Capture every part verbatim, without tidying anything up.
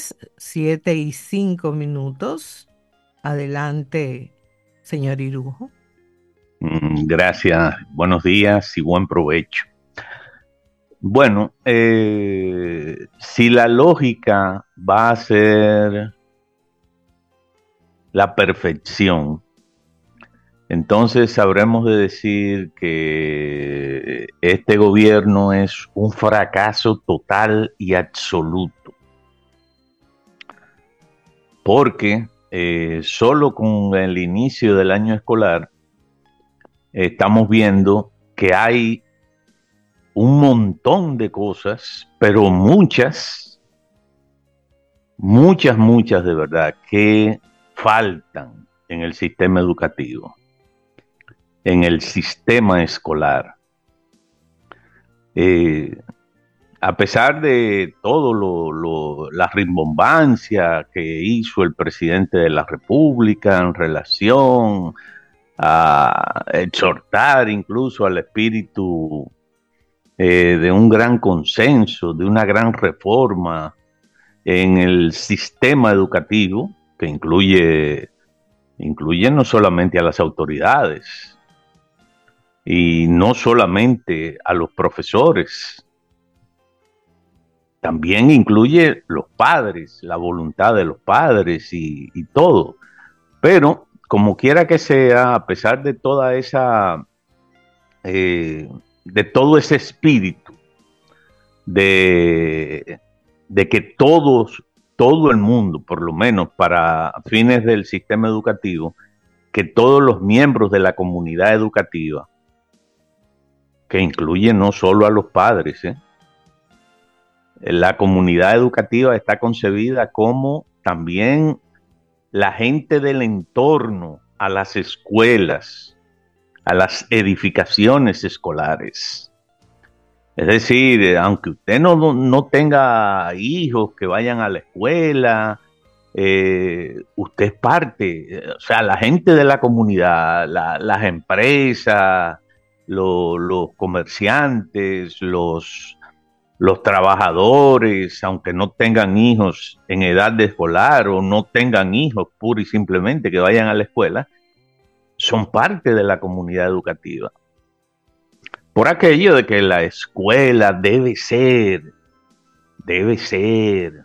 las siete y cinco minutos. Adelante, señor Irujo. Mm, Gracias, buenos días y buen provecho. Bueno, eh, si la lógica va a ser la perfección, entonces sabremos de decir que este gobierno es un fracaso total y absoluto, porque eh, solo con el inicio del año escolar estamos viendo que hay un montón de cosas, pero muchas, muchas, muchas de verdad, que faltan en el sistema educativo, en el sistema escolar. Eh, a pesar de todo lo, lo, la rimbombancia que hizo el presidente de la República en relación a exhortar incluso al espíritu eh, de un gran consenso, de una gran reforma en el sistema educativo, que incluye, incluye no solamente a las autoridades y no solamente a los profesores, también incluye los padres, la voluntad de los padres y, y todo. Pero, como quiera que sea, a pesar de toda esa, eh, de todo ese espíritu, de, de que todos, todo el mundo, por lo menos para fines del sistema educativo, que todos los miembros de la comunidad educativa, que incluye no solo a los padres, ¿eh? La comunidad educativa está concebida como también la gente del entorno a las escuelas, a las edificaciones escolares. Es decir, aunque usted no, no tenga hijos que vayan a la escuela, eh, usted es parte, o sea, la gente de la comunidad, la, las empresas, lo, los comerciantes, los, los trabajadores, aunque no tengan hijos en edad de escolar o no tengan hijos pura y simplemente que vayan a la escuela, son parte de la comunidad educativa. Por aquello de que la escuela debe ser, debe ser,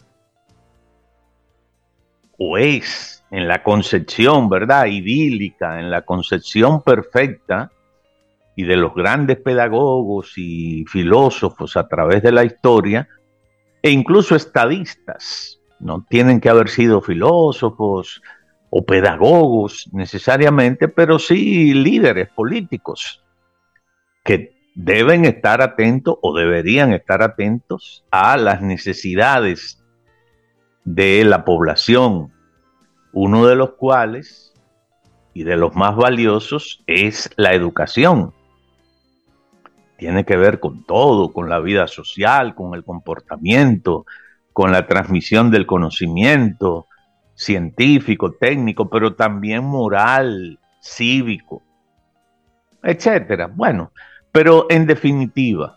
o es, en la concepción, ¿verdad?, idílica, en la concepción perfecta, y de los grandes pedagogos y filósofos a través de la historia, e incluso estadistas, no tienen que haber sido filósofos o pedagogos necesariamente, pero sí líderes políticos que deben estar atentos o deberían estar atentos a las necesidades de la población, uno de los cuales y de los más valiosos es la educación. Tiene que ver con todo, con la vida social, con el comportamiento, con la transmisión del conocimiento científico, técnico, pero también moral, cívico, etcétera. Bueno, pero en definitiva,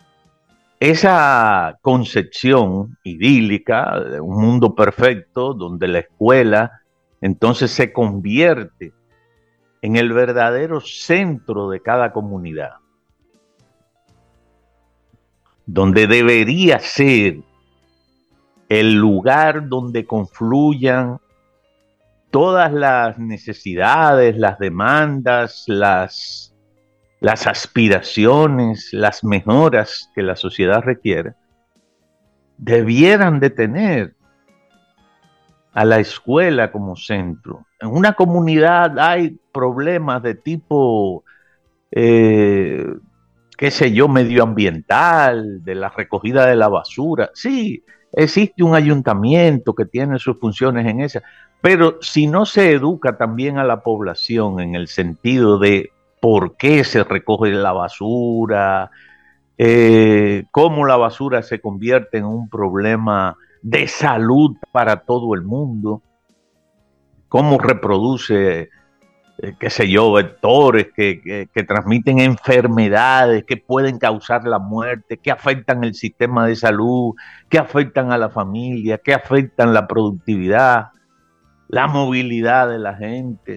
esa concepción idílica de un mundo perfecto donde la escuela entonces se convierte en el verdadero centro de cada comunidad, donde debería ser el lugar donde confluyan todas las necesidades, las demandas, las, las aspiraciones, las mejoras que la sociedad requiere, debieran de tener a la escuela como centro. En una comunidad hay problemas de tipo, eh, qué sé yo, medioambiental, de la recogida de la basura. Sí, existe un ayuntamiento que tiene sus funciones en esa, pero si no se educa también a la población en el sentido de por qué se recoge la basura, eh, cómo la basura se convierte en un problema de salud para todo el mundo, cómo reproduce eh, qué sé yo, vectores que, que, que transmiten enfermedades, que pueden causar la muerte, que afectan el sistema de salud, que afectan a la familia, que afectan la productividad, la movilidad de la gente,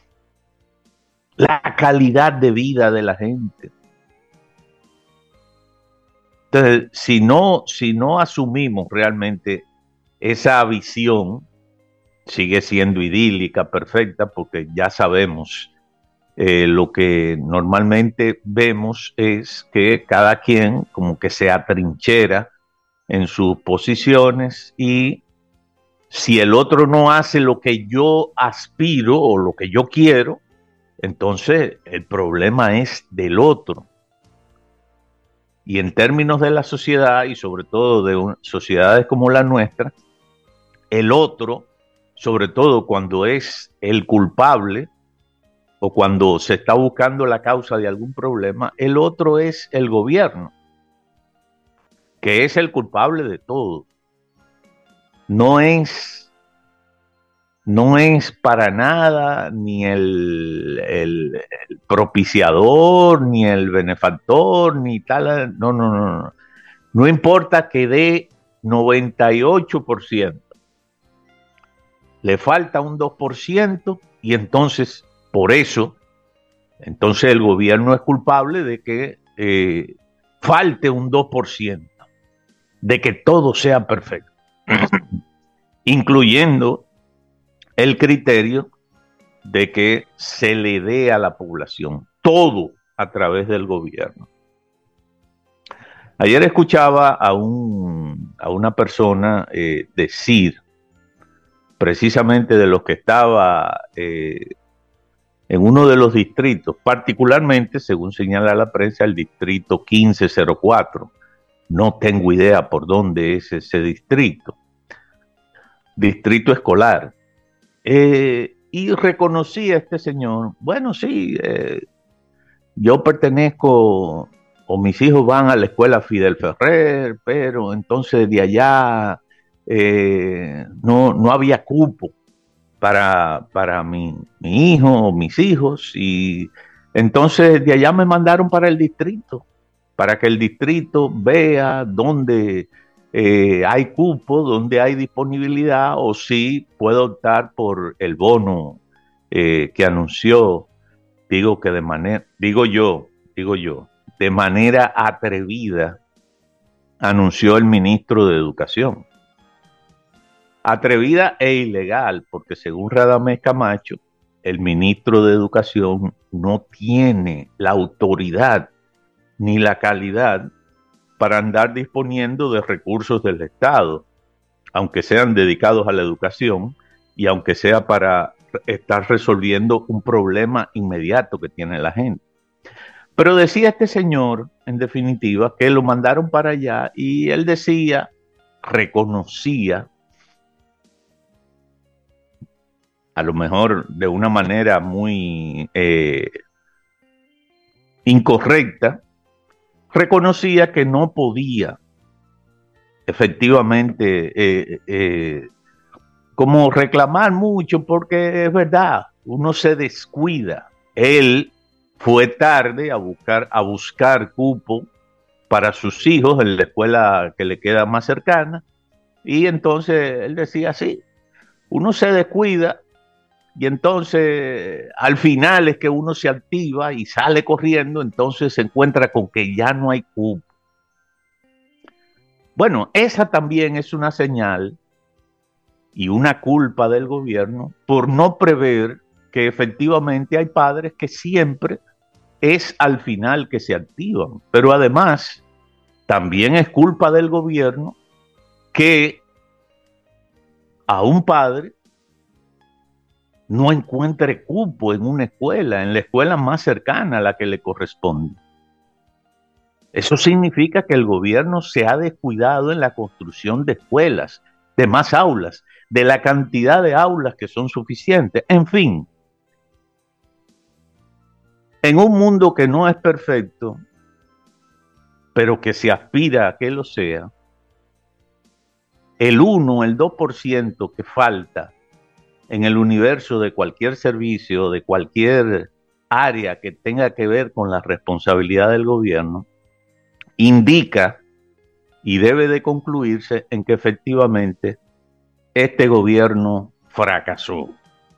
la calidad de vida de la gente. Entonces, si no, si no asumimos realmente esa visión, sigue siendo idílica, perfecta, porque ya sabemos, eh, lo que normalmente vemos es que cada quien como que se atrinchera en sus posiciones, y si el otro no hace lo que yo aspiro o lo que yo quiero, entonces el problema es del otro. Y en términos de la sociedad, y sobre todo de un, sociedades como la nuestra, el otro, sobre todo cuando es el culpable o cuando se está buscando la causa de algún problema, el otro es el gobierno, que es el culpable de todo. No es, no es para nada ni el, el, el propiciador, ni el benefactor, ni tal. No, no, no, no. No importa que dé noventa y ocho por ciento. Le falta un dos por ciento y entonces, por eso, entonces el gobierno es culpable de que eh, falte un dos por ciento, de que todo sea perfecto, incluyendo el criterio de que se le dé a la población todo a través del gobierno. Ayer escuchaba a, un, a una persona eh, decir, precisamente de los que estaba eh, en uno de los distritos, particularmente, según señala la prensa, el distrito quince cero cuatro. No tengo idea por dónde es ese distrito. Distrito escolar. Eh, y reconocí a este señor, bueno, sí, eh, yo pertenezco, o mis hijos van a la escuela Fidel Ferrer, pero entonces de allá eh, no, no había cupo para, para mi, mi hijo o mis hijos, y entonces de allá me mandaron para el distrito, para que el distrito vea dónde eh, hay cupo, dónde hay disponibilidad, o si puedo optar por el bono eh, que anunció, digo que de manera, digo yo, digo yo, de manera atrevida, anunció el ministro de Educación. Atrevida e ilegal, porque según Radamés Camacho, el ministro de Educación no tiene la autoridad ni la calidad para andar disponiendo de recursos del Estado, aunque sean dedicados a la educación y aunque sea para estar resolviendo un problema inmediato que tiene la gente. Pero decía este señor, en definitiva, que lo mandaron para allá, y él decía, reconocía, a lo mejor de una manera muy eh, incorrecta, reconocía que no podía efectivamente eh, eh, como reclamar mucho, porque es verdad, uno se descuida. Él fue tarde a buscar, a buscar cupo para sus hijos en la escuela que le queda más cercana, y entonces él decía, sí, uno se descuida, y entonces al final es que uno se activa y sale corriendo, entonces se encuentra con que ya no hay cupo. Bueno, esa también es una señal y una culpa del gobierno por no prever que efectivamente hay padres que siempre es al final que se activan. Pero además, también es culpa del gobierno que a un padre no encuentre cupo en una escuela, en la escuela más cercana a la que le corresponde. Eso significa que el gobierno se ha descuidado en la construcción de escuelas, de más aulas, de la cantidad de aulas que son suficientes. En fin, en un mundo que no es perfecto, pero que se aspira a que lo sea, el uno, el dos por ciento que falta en el universo de cualquier servicio, de cualquier área que tenga que ver con la responsabilidad del gobierno, indica y debe de concluirse en que efectivamente este gobierno fracasó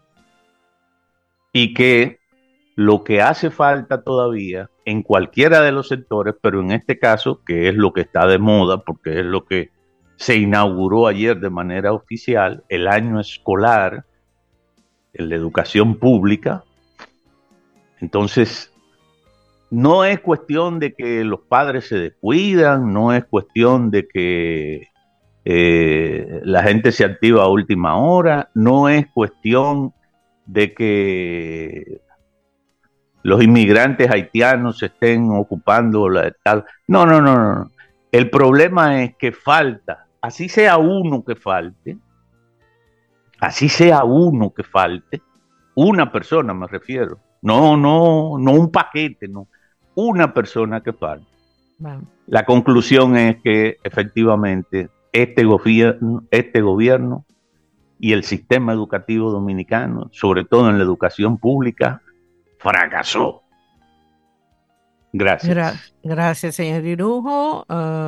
y que lo que hace falta todavía en cualquiera de los sectores, pero en este caso, que es lo que está de moda, porque es lo que se inauguró ayer de manera oficial, el año escolar en la educación pública. Entonces, no es cuestión de que los padres se descuidan, no es cuestión de que eh, la gente se activa a última hora, no es cuestión de que los inmigrantes haitianos estén ocupando la tal. No, no, no, no. El problema es que falta, así sea uno que falte, así sea uno que falte, una persona me refiero, no, no, no un paquete, no, una persona que falte. Vamos. La conclusión es que efectivamente este gobierno, este gobierno y el sistema educativo dominicano, sobre todo en la educación pública, fracasó. Gracias. Gra- gracias, señor Irujo. Uh...